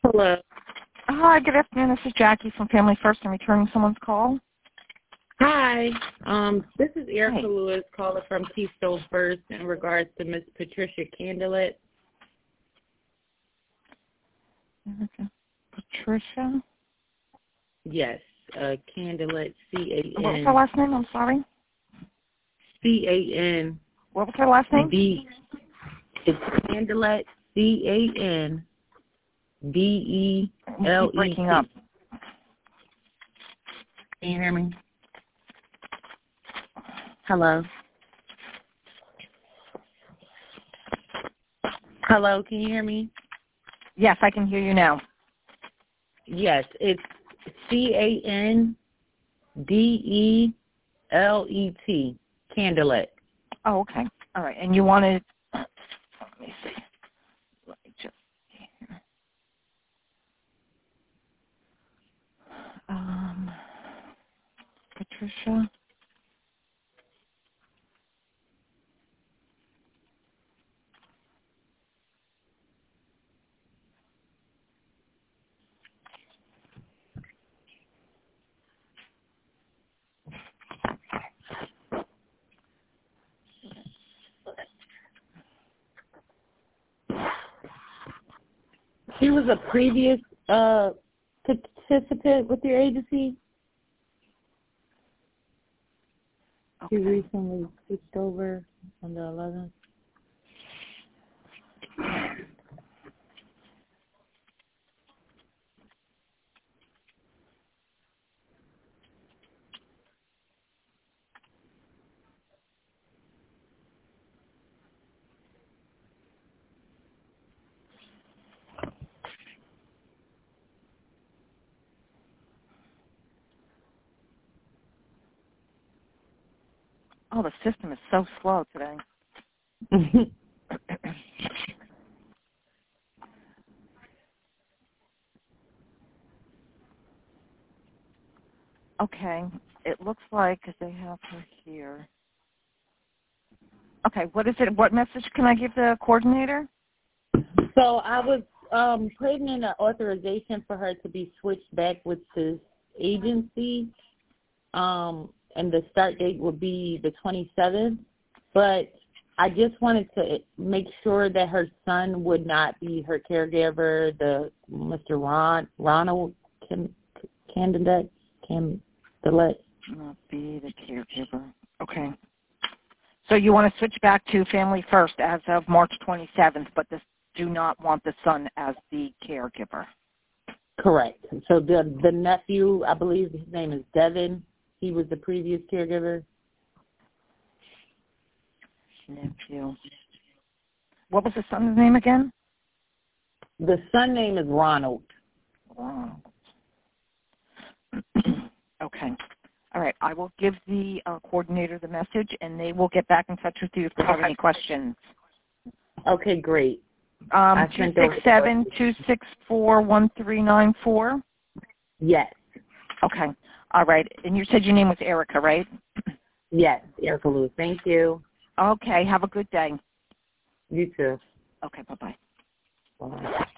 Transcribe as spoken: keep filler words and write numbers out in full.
Hello. Hi, good afternoon. This is Jackie from Family First. I'm returning someone's call. Hi. Um, this is Erica Hi. Lewis calling from Keystone First in regards to Miss Patricia Candelet. Patricia? Yes, uh, Candelet, C A N. What was her last name? I'm sorry. C A N. What was her last name? B. It's Candelet, C A N D E L E T. Breaking up. Can you hear me? Hello? Hello, can you hear me? Yes, I can hear you now. Yes, it's C A N D E L E T, Candelet. Oh, okay. All right. And you wanted, let me see. Let me just see here. Um, Patricia. She was a previous uh, participant with your agency. Okay. She recently switched over on the eleventh. Oh, the system is so slow today. Okay. It looks like they have her here. Okay. What is it? What message can I give the coordinator? So I was um, putting in an authorization for her to be switched back with this agency, um, and the start date would be the twenty-seventh. But I just wanted to make sure that her son would not be her caregiver, the Mister Ron Ronald Can, Candelet Candelet. Not be the caregiver. Okay. So you want to switch back to Family First as of March twenty-seventh, but this, do not want the son as the caregiver. Correct. So the the nephew, I believe his name is Devin. He was the previous caregiver. Nephew. What was the son's name again? The son name is Ronald. Wow. Okay. All right. I will give the uh, coordinator the message, and they will get back in touch with you if they have any questions. Okay, great. Um, two six seven, two six four, one three nine four? Yes. Okay. All right. And you said your name was Erica, right? Yes, Erica Lewis. Thank you. Okay. Have a good day. You too. Okay. Bye-bye. Bye.